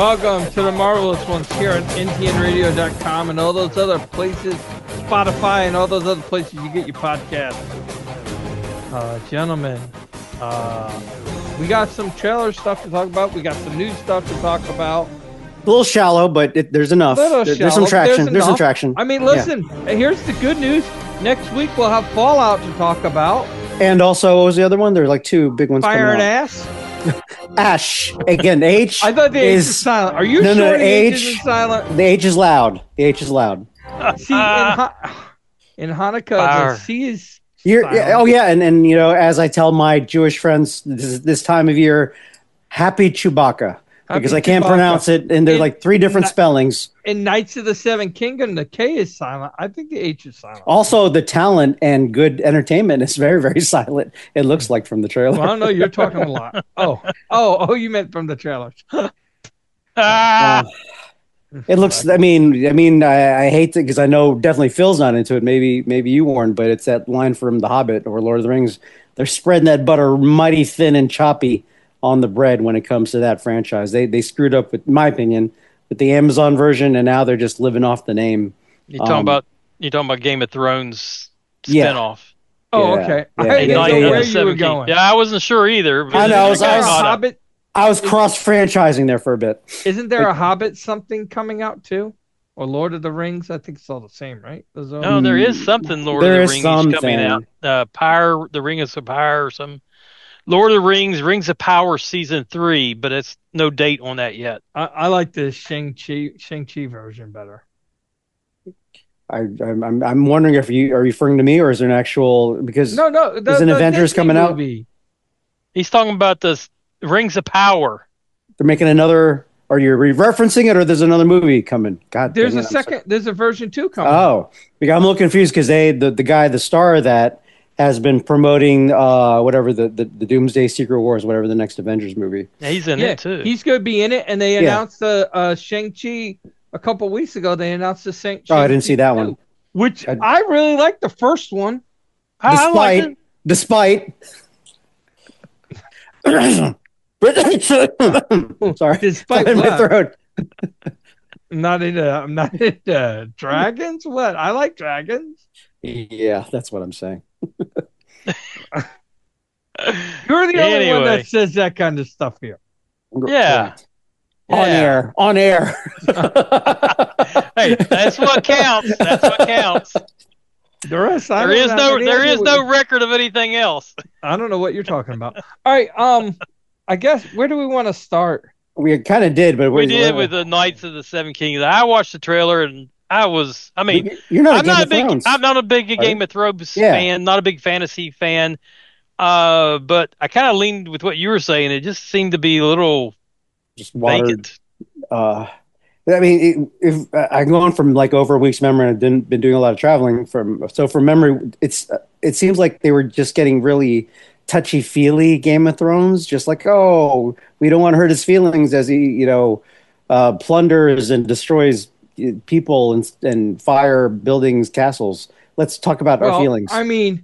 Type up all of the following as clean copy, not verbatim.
welcome to the Marvelous Ones here on ntnradio.com and all those other places, Spotify and all those other places you get your podcasts. Gentlemen, we got some trailer stuff to talk about. We got some new stuff to talk about. A little shallow, but there's enough. There's some traction. There's some traction. I mean, listen, here's the good news. Next week we'll have Fallout to talk about. And also, what was the other one? There are like two big ones. Fire and Ash. Ash. Again, H. I thought the H is silent. Are you sure the H is silent? The H is loud. The H is loud. See, in Hanukkah, the C is silent. And you know, as I tell my Jewish friends this time of year, happy Chewbacca. Because I can't pronounce it, and there's like three different spellings. In Knights of the Seven Kingdom, the K is silent. I think the H is silent. Also, the talent and good entertainment is very, very silent. It looks like from the trailer. Well, I don't know. You're talking a lot. Oh, you meant from the trailers. It looks. I mean, I hate it because I know definitely Phil's not into it. Maybe you weren't, but it's that line from The Hobbit or Lord of the Rings. They're spreading that butter mighty thin and choppy on the bread when it comes to that franchise. They screwed up, with my opinion, with the Amazon version, and now they're just living off the name. You're talking about Game of Thrones spinoff. Oh, okay. Yeah. I didn't know where you were going. Yeah, I wasn't sure either. I know. I was cross-franchising there for a bit. Isn't there a Hobbit something coming out too? Or Lord of the Rings? I think it's all the same, right? No, there is something Lord of the Rings coming out. The Ring of Fire or something. Lord of the Rings of Power Season 3, but it's no date on that yet. I like the Shang-Chi version better. I'm wondering if you are referring to me or is there an actual there's an Avengers coming out? He's talking about the Rings of Power. They're making another. Are you referencing it or there's another movie coming? God, there's a second. There's a version 2 coming. Oh, I'm a little confused because the star of that has been promoting whatever the Doomsday Secret Wars, whatever the next Avengers movie. Yeah, he's in it too. He's going to be in it, and they announced the Shang-Chi a couple weeks ago. They announced the Shang-Chi. Oh, I didn't see that one. Which I really liked the first one. Despite. Sorry, despite in my throat. I'm not into dragons. What? I like dragons. Yeah, that's what I'm saying. You're the only one that says that kind of stuff here. Yeah. On air. Hey, that's what counts. The rest, there is no record of anything else. I don't know what you're talking about. All right, I guess where do we want to start? We kind of did, but we did with the Knights of the Seven Kingdoms. I watched the trailer and you're not I'm not a big Game of Thrones fan, not a big fantasy fan. But I kind of leaned with what you were saying. It just seemed to be a little just vacant. If I'm going from like over a week's memory, I've been doing a lot of traveling from memory, it seems like they were just getting really touchy-feely Game of Thrones, just like, oh, we don't want to hurt his feelings as he, plunders and destroys people and fire buildings, castles. Let's talk about our feelings. I mean,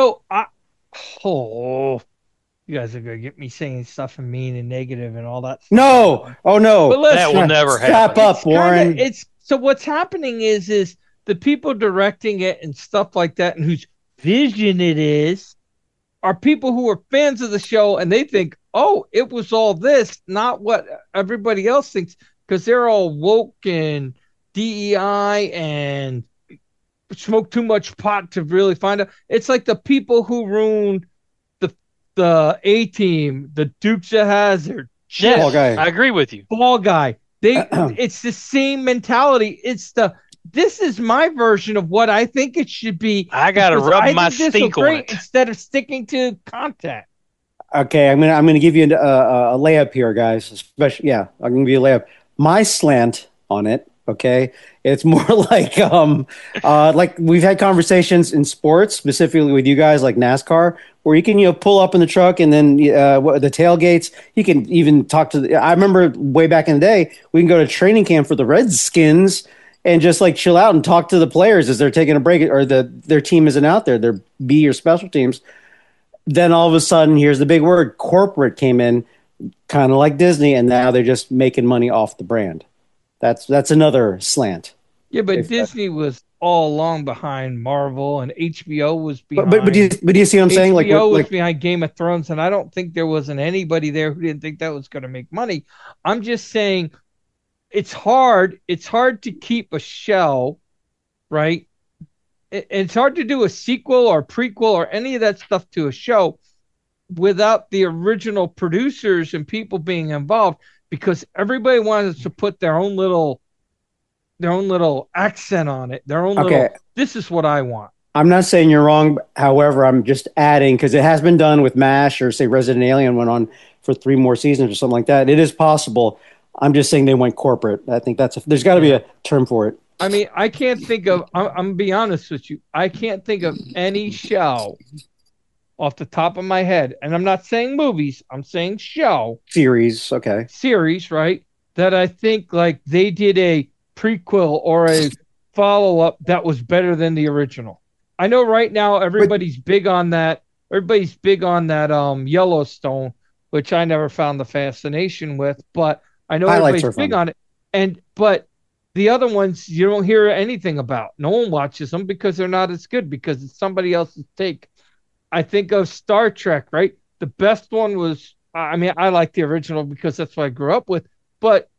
you guys are gonna get me saying stuff and mean and negative and all that stuff. No, oh no, but that will never happen. Strap up, Warren. So what's happening is the people directing it and stuff like that, and whose vision it is, are people who are fans of the show, and they think, oh, it was all this, not what everybody else thinks, because they're all woke and DEI and smoke too much pot to really find out. It's like the people who ruined the A-Team, the Dukes of Hazzard. Yes, Fall Guy. I agree with you. Fall Guy. It's the same mentality. This is my version of what I think it should be. I gotta rub my stink on it instead of sticking to content. Okay, I'm gonna give you a layup here, guys. Especially, I'm gonna give you a layup. My slant on it. Okay, it's more like we've had conversations in sports, specifically with you guys, like NASCAR, where you can pull up in the truck and then the tailgates. You can even talk to. I remember way back in the day, we can go to training camp for the Redskins and just like chill out and talk to the players as they're taking a break or their team isn't out there. Their B or special teams. Then all of a sudden, here's the big word: corporate came in. kind of like Disney, and now they're just making money off the brand. That's another slant. Yeah, but Disney was all along behind Marvel, and HBO was behind. But do you see what I'm saying? HBO was behind Game of Thrones, and I don't think there wasn't anybody there who didn't think that was going to make money. I'm just saying, it's hard. It's hard to keep a show, right? It's hard to do a sequel or prequel or any of that stuff to a show without the original producers and people being involved, because everybody wanted to put their own little accent on it, their own little, this is what I want. I'm not saying you're wrong. However, I'm just adding, because it has been done with MASH, or say Resident Alien went on for 3 more seasons or something like that. It is possible. I'm just saying they went corporate. I think there's got to be a term for it. I mean, I can't think of, I'm going to be honest with you, I can't think of any show off the top of my head, and I'm not saying movies, I'm saying show. Series, okay. Series, right? That I think like they did a prequel or a follow-up that was better than the original. I know right now everybody's big on that. Everybody's big on that Yellowstone, which I never found the fascination with, but I know everybody's big on it. But the other ones you don't hear anything about. No one watches them because they're not as good, because it's somebody else's take. I think of Star Trek, right? The best one was, I mean, I like the original because that's what I grew up with, but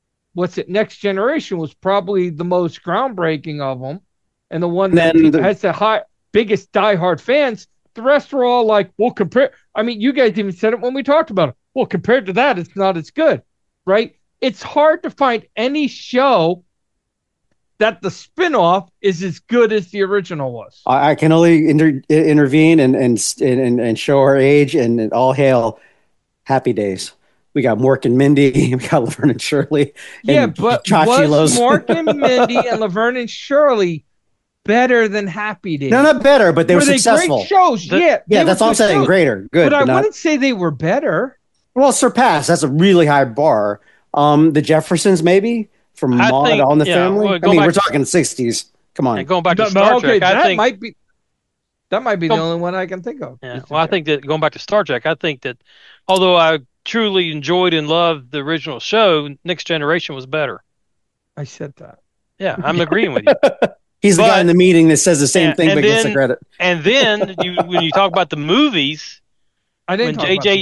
Next Generation was probably the most groundbreaking of them, and the one that has the biggest diehard fans. The rest were all like, well, I mean, you guys even said it when we talked about it. Well, compared to that, it's not as good, right? It's hard to find any show that the spinoff is as good as the original was. I can only intervene and show our age, and all hail Happy Days. We got Mork and Mindy. We got Laverne and Shirley. Yeah, but was Mork and Mindy and Laverne and Shirley better than Happy Days? No, not better, but they were successful. Great shows? Yeah, that's all I'm saying. Greater, good. But I wouldn't say they were better. Well, surpass. That's a really high bar. The Jeffersons, maybe, from Maude on the Family. Well, I mean, we're talking 60s. Come on. Going back to Star Trek, that might be the only one I can think of. Yeah. Well, I think that going back to Star Trek, I think that although I truly enjoyed and loved the original show, Next Generation was better. I said that. Yeah, I'm agreeing with you. He's the guy in the meeting that says the same thing but gets the credit. And then when you talk about the movies, I am.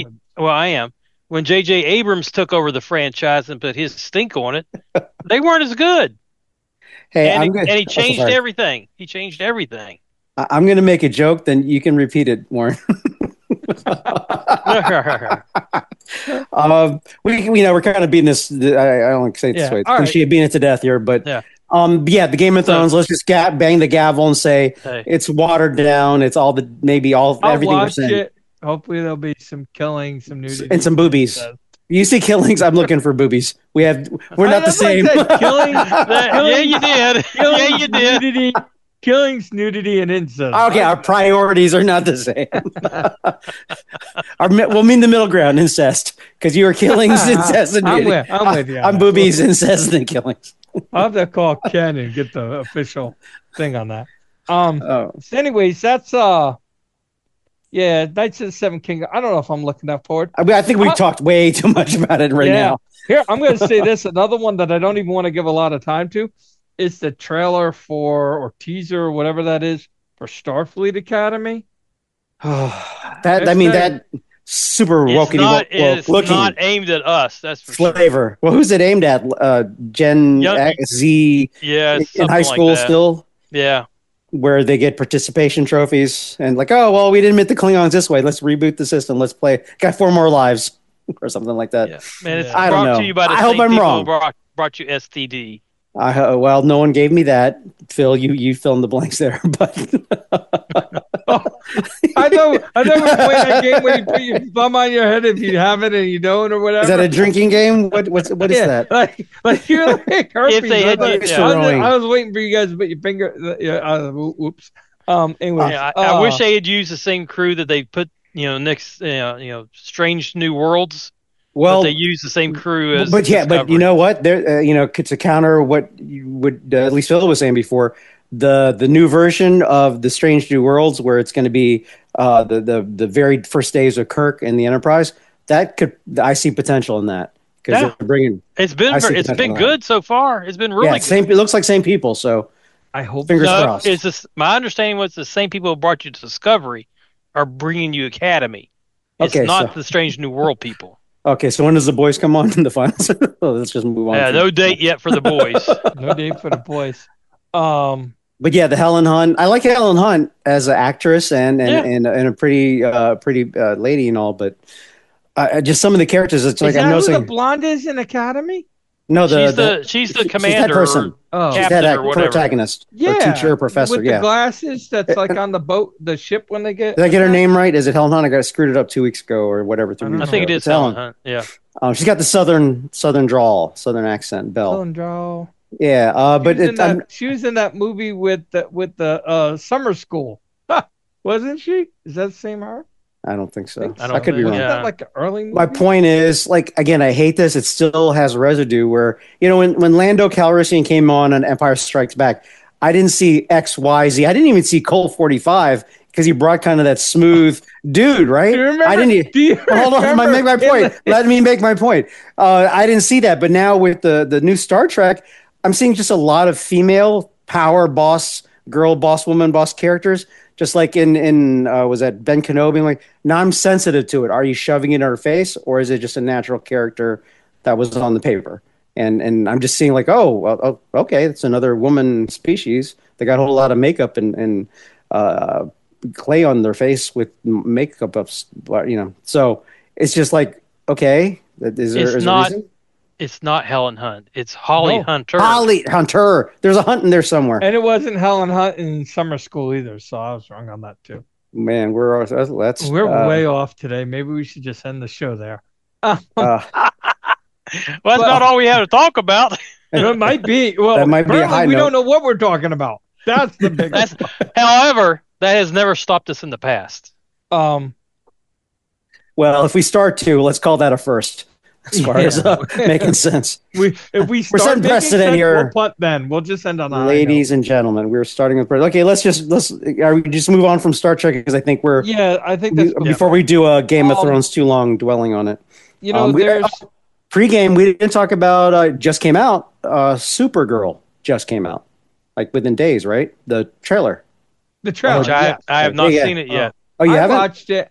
When J.J. Abrams took over the franchise and put his stink on it, they weren't as good. Hey, and he changed everything. He changed everything. I'm going to make a joke, then you can repeat it, Warren. We're kind of beating this. I don't like to say it this way. It's cliche beating it to death here, but the Game of Thrones. Let's just bang the gavel and say it's watered down. It's everything we're saying. It. Hopefully there'll be some killing, some nudity, and some boobies. You see killings, I'm looking for boobies. We're not the same. Yeah, you did. Yeah, you did. Nudity, killings, nudity, and incest. Okay, our priorities are not the same. We'll mean the middle ground, incest, because you are killings, incest, and nudity. I'm with you. I'm boobies, incest, and killings. I'll have to call Ken and get the official thing on that. So anyways, that's Knights of the Seven Kingdoms. I don't know if I'm looking that forward. I think we've talked way too much about it now. Here, I'm going to say this. Another one that I don't even want to give a lot of time to is the trailer or teaser or whatever that is for Starfleet Academy. that super wokey. It's not aimed at us. That's for flavor. Sure. Well, who's it aimed at? Gen Z. Yeah, in high school still. Yeah. Where they get participation trophies and like, oh, well, we didn't admit the Klingons this way. Let's reboot the system. Let's play. Got 4 more lives or something like that. Yeah. Man, it's brought to you by the same people who brought you STD. Well, no one gave me that. Phil, you fill in the blanks there. But I know we play that game where you put your thumb on your head if you have it and you don't or whatever. Is that a drinking game? What is that? Like you're like herpes. If they had, I was waiting for you guys to put your finger. Oops. Anyway, I wish they had used the same crew that they put. Next. Strange New Worlds. Well, they use the same crew as. But you know what? There, to counter what you would at least Phil was saying before, the new version of the Strange New Worlds, where it's going to be the very first days of Kirk and the Enterprise. I see potential in that because they're bringing. It's been good so far. It's been really good. It looks like same people. So I hope. Fingers crossed. It's just, my understanding was the same people who brought you to Discovery are bringing you Academy. It's not the Strange New World people. Okay, so when does The Boys come on in the finals? Let's just move on. Yeah, no date yet for The Boys. No date for The Boys. But yeah, the Helen Hunt. I like Helen Hunt as an actress and a pretty lady and all. But just some of the characters, it's like I'm noticing. Who the blonde is in Academy? No, she's the commander. She's that person. She's that protagonist. Yeah, or teacher, professor. With the glasses. That's like on the boat, the ship when they get. Did I get her name right? Is it Helen Hunt? I got screwed it up 2 weeks ago or whatever. I think it is Helen Hunt. Yeah. She's got the southern drawl, southern accent. Belle. Southern drawl. Yeah, she was in that movie with the summer school, wasn't she? Is that the same her? I don't think so. I could be wrong. That like an early movie? My point is, like, again, I hate this. It still has residue where, when Lando Calrissian came on Empire Strikes Back, I didn't see X, Y, Z. I didn't even see Colt 45 because he brought kind of that smooth dude, right? Do you remember? Hold on, make my point. Let me make my point. I didn't see that, but now with the new Star Trek, I'm seeing just a lot of female power boss, girl boss, woman boss characters. Just like in was that Ben Kenobi? Like, now I'm sensitive to it. Are you shoving it in her face, or is it just a natural character that was on the paper? And I'm just seeing like, okay, it's another woman species. They got a whole lot of makeup and clay on their face with makeup up, So it's just like, okay, is there a reason? It's not Helen Hunt. It's Holly Hunter. Holly Hunter. There's a Hunt in there somewhere. And it wasn't Helen Hunt in Summer School either, so I was wrong on that too. Man, we're way off today. Maybe we should just end the show there. Well, that's not all we have to talk about. It might be. Well, that might be a high we note. Don't know what we're talking about. That's the big. However, that has never stopped us in the past. Well, if we start to, let's call that a first. As far as making sense. If we start setting precedent here. We'll punt then. We'll just end on a ladies and gentlemen. We're starting with okay. Let's just move on from Star Trek because I think I think that's before we do a Game of Thrones too long dwelling on it. There's pre-game we didn't talk about. Just came out. Supergirl just came out, like within days, right? The trailer. I have not seen it yet. Oh, you haven't watched it.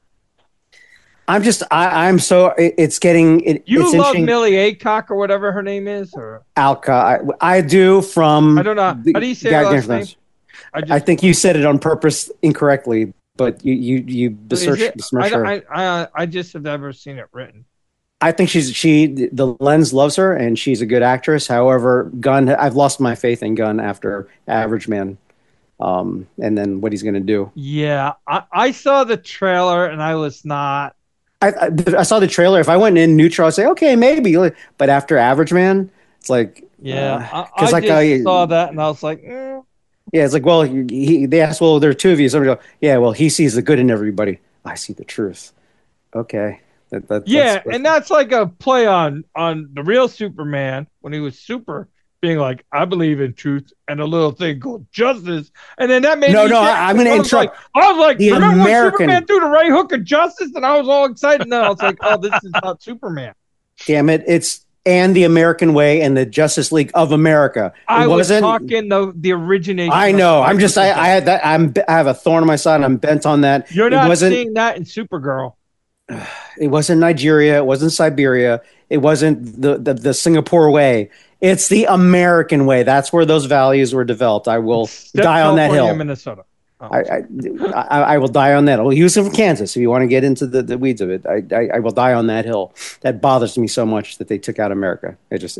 I'm so it's getting it. You it's love Millie Aycock or whatever her name is, or Alka. I do from. I don't know. How do you say her last name? I think you said it on purpose incorrectly, but you besmirched her. I just have never seen it written. I think the lens loves her and she's a good actress. However, Gunn, I've lost my faith in Gunn after Average Man. And then what he's going to do. Yeah, I saw the trailer and I was not. I saw the trailer. If I went in neutral, I'd say, okay, maybe. But after Average Man, it's like... Yeah, I saw that and I was like... Yeah, it's like, well, they asked, well, there are two of you. Somebody go, yeah, well, he sees the good in everybody. I see the truth. Okay. And that's like a play on the real Superman when he was super, being like, I believe in truth and a little thing called justice. And then that made I'm going to interrupt. I was like, remember when Superman threw the right hook of justice? And I was all excited. And then I was like, oh, this is not Superman. Damn it. It's and the American way and the Justice League of America. I was talking the origination. I know. I had that. I have a thorn on my side. I'm bent on that. You're not seeing that in Supergirl. It wasn't Nigeria. It wasn't Siberia. It wasn't the Singapore way. It's the American way. That's where those values were developed. I will die on that hill. Minnesota. Oh. I will die on that. I'll use it from Kansas if you want to get into the weeds of it. I will die on that hill. That bothers me so much that they took out America.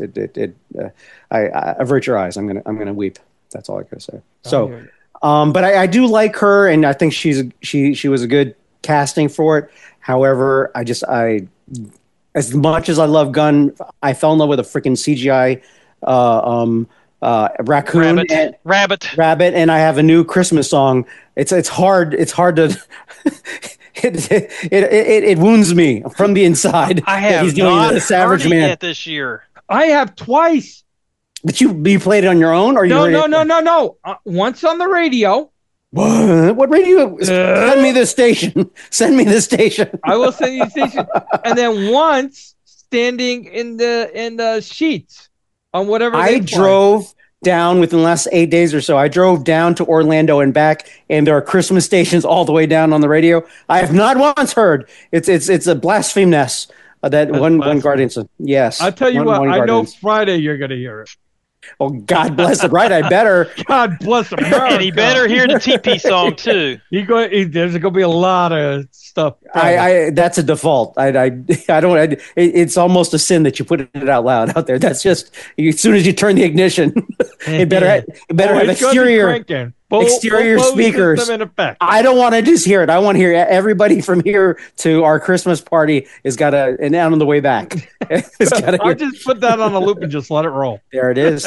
Avert your eyes. I'm gonna weep. That's all I gotta say. So, but I do like her, and I think she was a good casting for it. However, as much as I love Gunn, I fell in love with a freaking CGI raccoon, rabbit, and I have a new Christmas song. It's hard. It's hard to. It wounds me from the inside. I have not heard it this year. I have twice. But you played it on your own, or no. Once on the radio, What radio? Send me the station. Send me the station. I will send you the station. And then once standing in the sheets on whatever. I drove down within the last 8 days or so. I drove down to Orlando and back, and there are Christmas stations all the way down on the radio. I have not once heard it's a blaspheminess that one Guardians. Yes, I'll tell you what. I know Friday you're going to hear it. Oh, God bless it. Right, I better. God bless America. And he better hear the TP song too. There's going to be a lot of stuff. That's a default. I don't. It's almost a sin that you put it out loud out there. That's just as soon as you turn the ignition, it better have exterior speakers. I don't want to just hear it. I want to hear everybody from here to our Christmas party has got and on the way back. I just put that on a loop and just let it roll. There it is.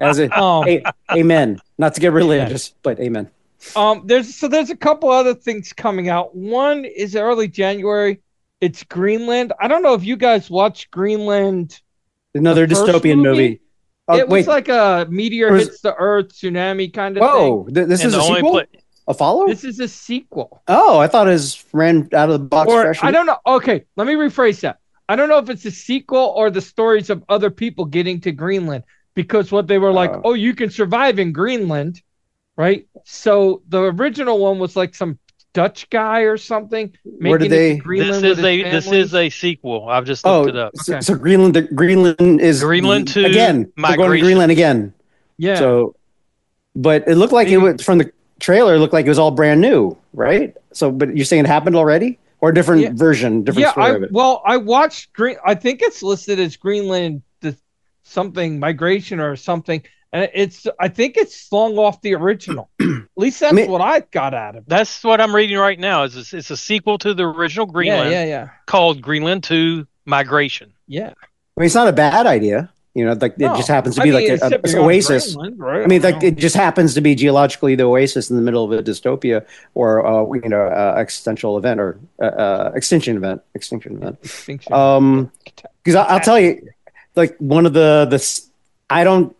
Amen. Not to get religious, but amen. There's a couple other things coming out. One is early January. It's Greenland. I don't know if you guys watched Greenland. Another dystopian movie. Oh, it was like a meteor hits the Earth, tsunami kind of thing. Oh, this is a sequel? A follow? This is a sequel. Oh, I thought it ran out of the box. I don't know. Okay, let me rephrase that. I don't know if it's a sequel or the stories of other people getting to Greenland, because what they were like, you can survive in Greenland, right? So the original one was like some Dutch guy or something. Where did they? This is a sequel. I've just looked it up. Okay. So Greenland is Greenland to again. They're going to Greenland again. Yeah. So, but it looked like it was from the trailer. It looked like it was all brand new, right? So, but you're saying it happened already, or a different version, different story of it? Well, I watched I think it's listed as Greenland something migration or something. And I think it's slung off the original. At least that's what I got out of it. That's what I'm reading right now. It's a sequel to the original Greenland. Yeah. Called Greenland to Migration. Yeah. I mean, it's not a bad idea. It just happens to be like an oasis. Greenland, right? I mean, it just happens to be geologically the oasis in the middle of a dystopia or existential event or extinction event. Because I'll tell you, like one of the I don't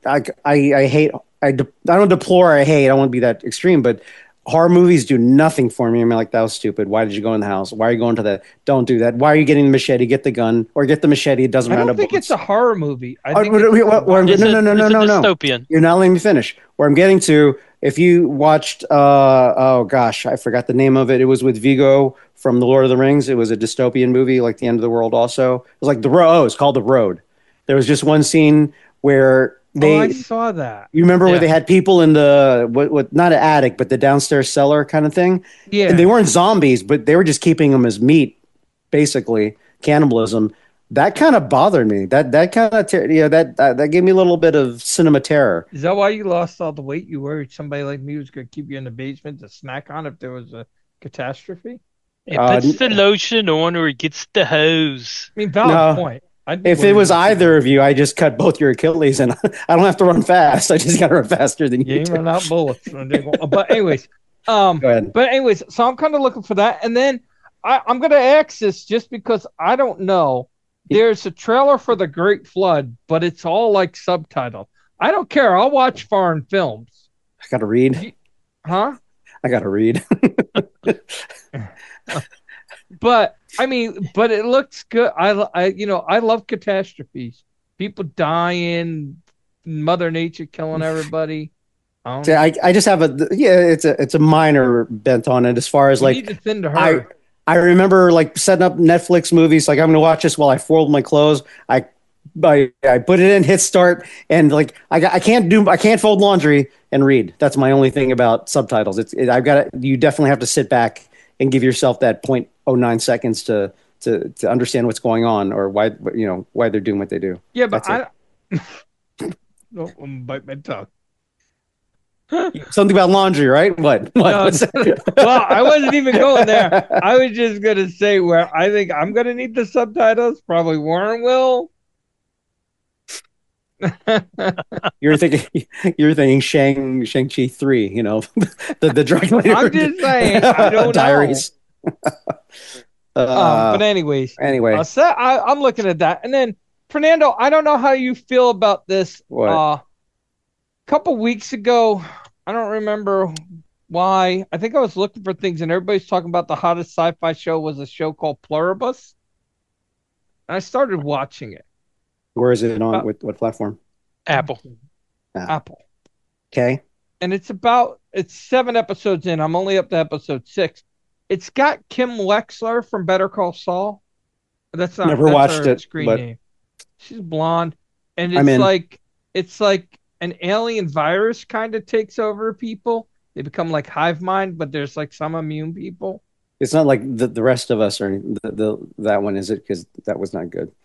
deplore or I hate. I don't want to be that extreme, but horror movies do nothing for me. I'm like, that was stupid. Why did you go in the house? Why are you going to that? Don't do that. Why are you getting the machete? Get the gun or get the machete. It doesn't matter. I don't think it's a horror movie. I think no. Dystopian. You're not letting me finish. Where I'm getting to, if you watched, I forgot the name of it. It was with Viggo from The Lord of the Rings. It was a dystopian movie, like the end of the world. Also, it was like it's called The Road. There was just one scene where I saw that. You remember where they had people in the what not an attic, but the downstairs cellar kind of thing? Yeah. And they weren't zombies, but they were just keeping them as meat, basically cannibalism. That kind of bothered me. That kind of that gave me a little bit of cinema terror. Is that why you lost all the weight? You worried somebody like me was going to keep you in the basement to snack on if there was a catastrophe? It puts the lotion on, or it gets the hose. I mean, valid point. If it was either of you, I just cut both your Achilles, and I don't have to run fast. I just got to run faster than you. You run out bullets. But anyways, go ahead. But anyways, so I'm kind of looking for that, and then I'm going to ask this just because I don't know. There's a trailer for The Great Flood, but it's all like subtitled. I don't care. I'll watch foreign films. I got to read. Huh? I got to read. But it looks good. I love catastrophes. People dying, Mother Nature killing everybody. I just have it's a minor bent on it as far as like I remember like setting up Netflix movies. Like I'm going to watch this while I fold my clothes. I put it in, hit start, and like I can't fold laundry and read. That's my only thing about subtitles. You definitely have to sit back and give yourself that 0.09 seconds to understand what's going on or why they're doing what they do. Yeah, but don't bite my tongue. Something about laundry, right? What? No, well, I wasn't even going there. I was just gonna say where I think I'm gonna need the subtitles. Probably Warren will. You're thinking Shang-Chi 3, the Dragon. I'm just saying, I don't Diaries. But anyways, I'm looking at that, and then Fernando, I don't know how you feel about this. What? Couple weeks ago, I don't remember why. I think I was looking for things, and everybody's talking about the hottest sci-fi show was a show called Pluribus, and I started watching it. Where is it on? What platform? Apple. Apple. Okay. And it's 7 episodes in. I'm only up to episode 6. It's got Kim Wexler from Better Call Saul. That's not never watched it. Screen name. She's blonde, and it's like an alien virus kind of takes over people. They become like hive mind, but there's like some immune people. It's not like the rest of us or that one, is it? Because that was not good.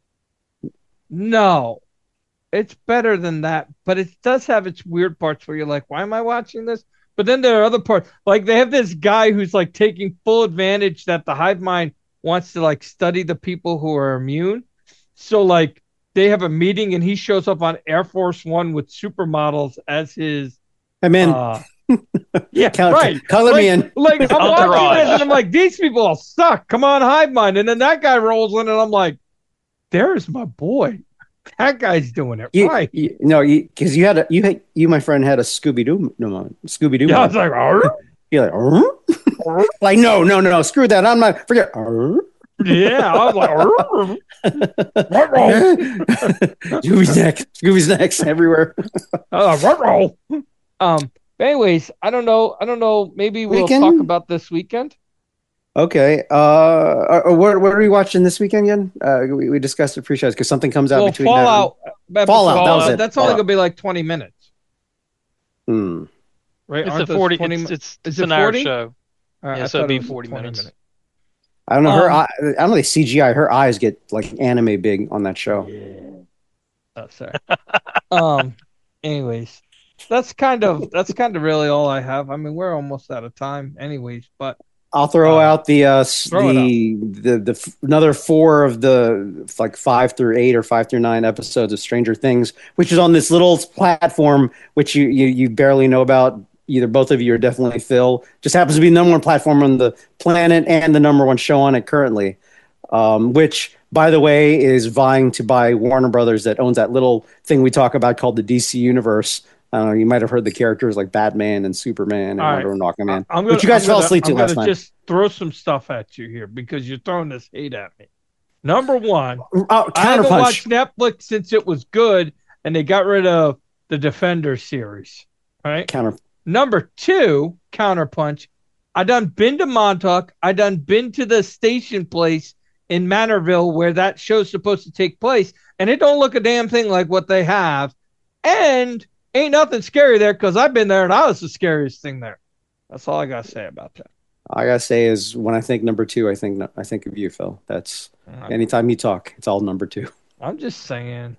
No, it's better than that, but it does have its weird parts where you're like, why am I watching this? But then there are other parts, like they have this guy who's like taking full advantage that the hive mind wants to like study the people who are immune. So like they have a meeting and he shows up on Air Force One with supermodels as his. I'm in. Yeah, right. Color me in. Like I'm watching this and I'm like, these people all suck. Come on, hive mind. And then that guy rolls in and I'm like, there's my boy. That guy's doing it right. Because you, my friend, had a Scooby Doo moment. Scooby Doo. Yeah, I was like, Arr? You're like, like no, screw that. I'm not. Forget. Arr. Yeah, I was like, Scooby's next everywhere. But anyways, I don't know. Maybe we'll talk about this weekend. Okay. What are we watching this weekend again? We discussed it pre-shows because something comes out between Fallout. Fallout. That was it. That's only gonna be like 20 minutes. Hmm. Right? It's 40. It's an hour show. Yeah, so it'd be 40 minutes. I don't know I don't know the CGI. Her eyes get like anime big on that show. Yeah. Oh, sorry. Anyways, that's kind of really all I have. I mean, we're almost out of time, anyways. But I'll throw out the another 4 of the like 5 through 8 or 5 through 9 episodes of Stranger Things, which is on this little platform which you barely know about. Either both of you or definitely Phil. Just happens to be the number 1 platform on the planet and the number 1 show on it currently, which, by the way, is vying to buy Warner Brothers that owns that little thing we talk about called the DC Universe. I don't know, you might have heard the characters like Batman and Superman and Wonder Woman, Aquaman. But you guys fell asleep to last night. Just throw some stuff at you here because you're throwing this hate at me. Number 1, I haven't watched Netflix since it was good and they got rid of the Defender series. Right? Number 2, Counterpunch. I done been to Montauk. I done been to the station place in Manorville where that show's supposed to take place, and it don't look a damn thing like what they have. And ain't nothing scary there because I've been there and I was the scariest thing there. That's all I gotta say about that. All I gotta say is when I think number 2, I think of you, Phil. That's anytime you talk, it's all number 2. I'm just saying.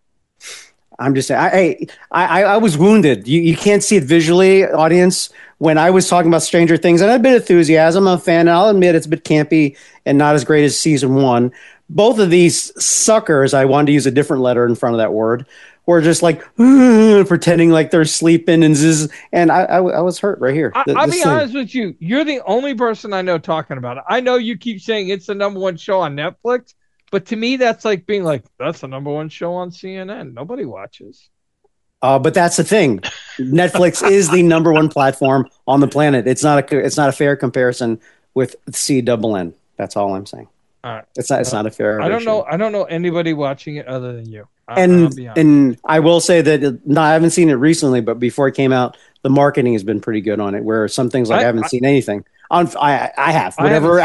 I'm just saying, I was wounded. You can't see it visually, audience. When I was talking about Stranger Things, and I had a bit of enthusiasm, I'm a fan, and I'll admit it's a bit campy and not as great as season 1. Both of these suckers, I wanted to use a different letter in front of that word, were just like pretending like they're sleeping and zzz, and I was hurt right here. I'll be honest with you. You're the only person I know talking about it. I know you keep saying it's the number 1 show on Netflix. But to me, that's like being like, that's the number 1 show on CNN. Nobody watches. But that's the thing. Netflix is the number 1 platform on the planet. It's not a fair comparison with CNN. That's all I'm saying. All right. It's not a fair. I don't know anybody watching it other than you. And I will say that I haven't seen it recently, but before it came out, the marketing has been pretty good on it. Where some things like I haven't seen anything on. I have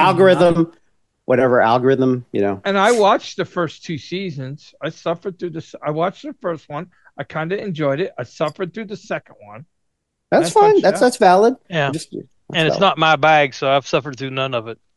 whatever algorithm, you know. And I watched the first 2 seasons. I suffered through this. I watched the first one. I kind of enjoyed it. I suffered through the second one. That's fine. That's valid. Yeah. It's not my bag, so I've suffered through none of it.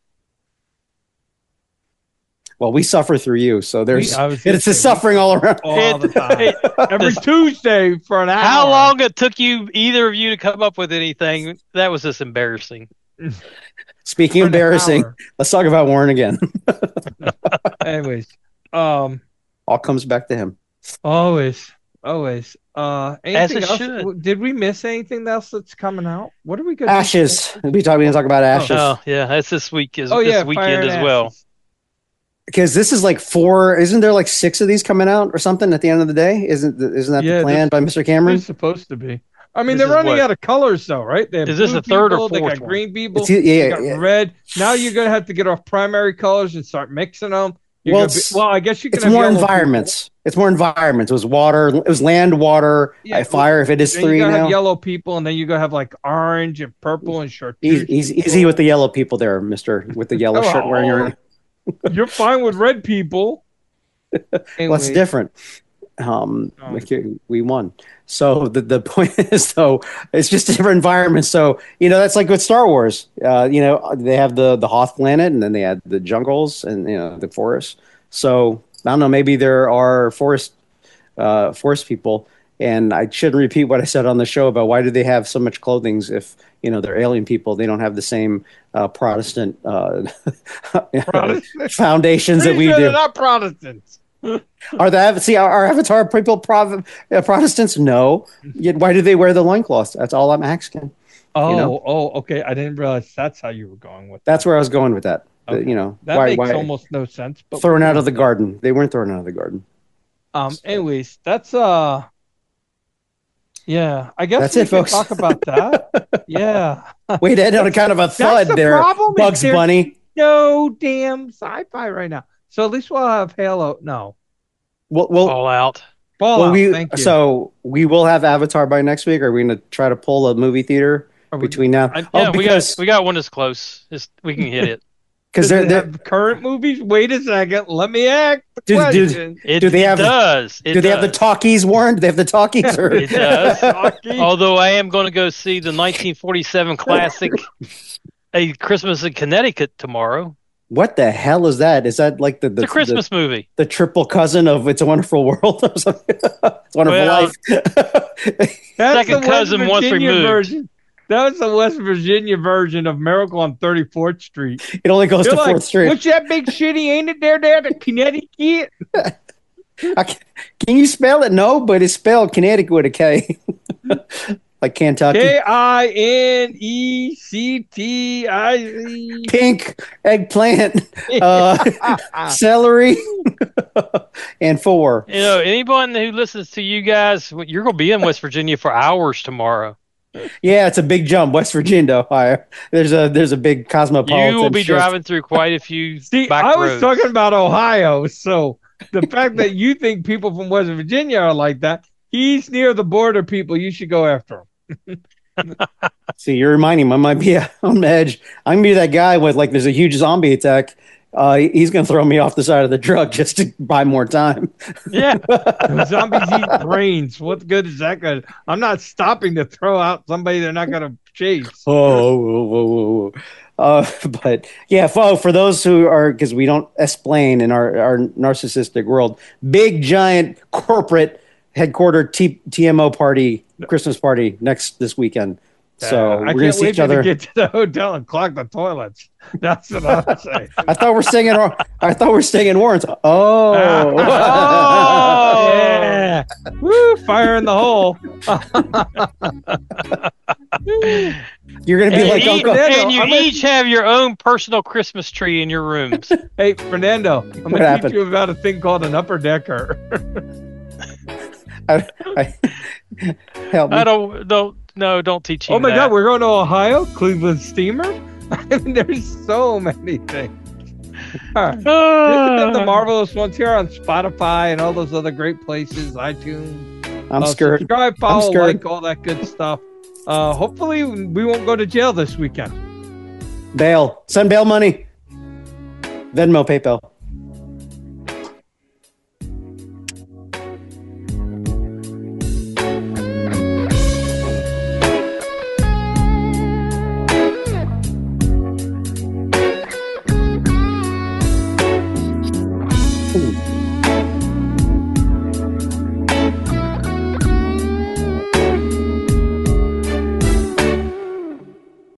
Well, we suffer through you, so it's a suffering all around. All the time. Every Tuesday for an hour. How long it took either of you to come up with anything? That was just embarrassing. Speaking of embarrassing, let's talk about Warren again. Anyways, all comes back to him. Always. Anything else? Did we miss anything else that's coming out? What are we going to Ashes. We're going to talk about Ashes. Oh, yeah. That's this week. This weekend as well. Because this is like 4. Isn't there like 6 of these coming out or something at the end of the day? Isn't that the plan by Mr. Cameron? It's supposed to be. I mean, they're running out of colors, though, right? Is this the third or fourth? They got green people. They got red. Now you're gonna have to get off primary colors and start mixing them. I guess you can. It's more environments. People. It's more environments. It was water. It was land, water, fire. If it is three now, have yellow people, and then you gotta have like orange and purple and chartreuse. Easy with the yellow people there, Mister, with the yellow shirt wearing. You're fine with red people. Anyway. What's different? We won. So the point is, though, it's just a different environment. So that's like with Star Wars. They have the Hoth planet, and then they had the jungles and the forests. So I don't know. Maybe there are forest people, and I shouldn't repeat what I said on the show about why do they have so much clothing if they're alien people. They don't have the same Protestant foundations that we do. They're not Protestants. Are our Avatar people Protestants? No. Yet why do they wear the loincloths? That's all I'm asking. Okay. I didn't realize that's how you were going with that. That's where I was going with that. Okay. That makes almost no sense. But thrown out of the garden. They weren't thrown out of the garden. Anyways, that's yeah. I guess that's we it, folks. Talk about that. Yeah. Wait, Ed, on a kind of a thud there. Bugs Bunny. No damn sci-fi right now. So at least we'll have Halo. No. Well, Fallout. Thank you. So we will have Avatar by next week. Are we going to try to pull a movie theater between now? We got one that's close. We can hit it. Because they have current movies. Wait a second. Let me act. Do they have the talkies, Warren? Do they have the talkies? It does. Although I am going to go see the 1947 classic, A Christmas in Connecticut tomorrow. What the hell is that? Is that like the Christmas movie? The triple cousin of It's a Wonderful World or something? It's a Wonderful Life. That's second cousin once removed. Version. That was the West Virginia version of Miracle on 34th Street. It only goes to 4th Street. What's that big shitty? Ain't it there to Connecticut? Can you spell it? No, but it's spelled Connecticut with a K. Like Kentucky. Kinectice. Pink, eggplant, celery, and 4. Anyone who listens to you guys, you're going to be in West Virginia for hours tomorrow. Yeah, it's a big jump, West Virginia to Ohio. There's a big cosmopolitan. You will be driving through quite a few. I was talking about Ohio, so the fact that you think people from West Virginia are like that, he's near the border. People, you should go after him. See, you're reminding him I might be on the edge. I'm gonna be that guy with there's a huge zombie attack. He's gonna throw me off the side of the truck just to buy more time. Yeah, zombies eat brains. What good is that good? I'm not stopping to throw out somebody they're not gonna chase. But yeah, for those who are, because we don't explain in our narcissistic world, big giant corporate headquartered TMO party, Christmas party this weekend. So we're going to see each other. Get to the hotel and clog the toilets. That's what I'm saying. I thought we're staying in Warren's. Oh, yeah. Woo! Fire in the hole. You're going to be like Uncle. And you each have your own personal Christmas tree in your rooms. Hey, Fernando, I'm going to teach you about a thing called an upper decker. Help me. Don't teach me. Oh my God, we're going to Ohio, Cleveland Steamer. I mean, there's so many things. All right. This has been the Marvelous Ones here on Spotify and all those other great places, iTunes. I'm scared. Subscribe, follow, like, all that good stuff. Hopefully, we won't go to jail this weekend. Bail. Send bail money. Venmo, PayPal.